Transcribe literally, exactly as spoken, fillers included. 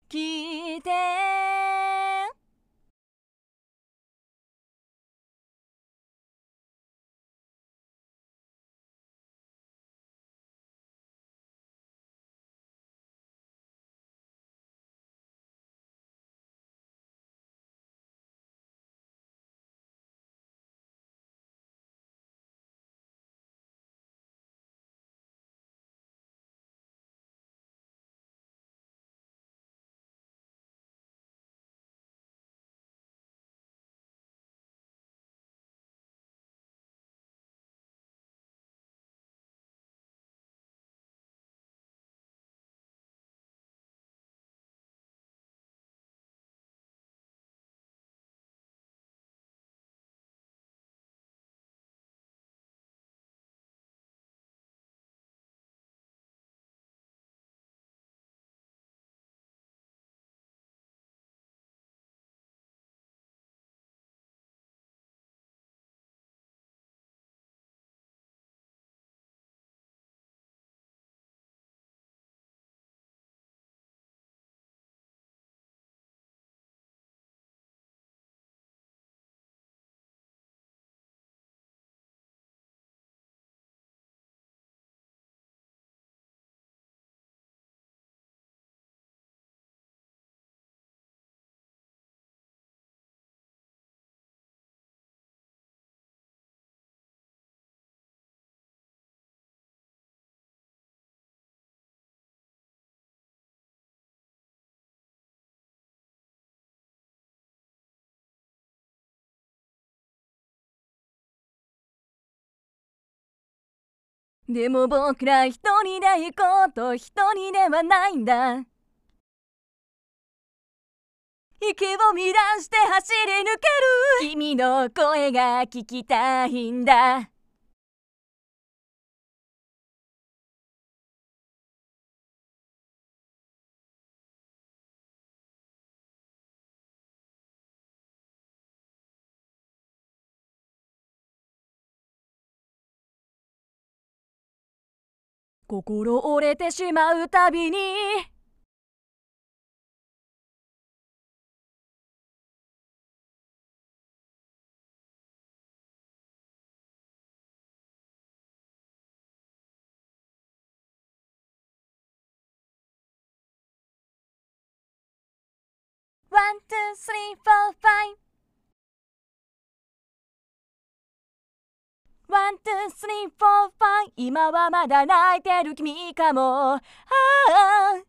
聞いてでも僕ら一人で行こうと一人ではないんだ。息を乱して走り抜ける君の声が聞きたいんだ。心折れてしまうたびにワン、ツー、スリー、フォー、ファイブワン、ツー、スリー、フォー、ファイブ今はまだ泣いてる君かも。ああ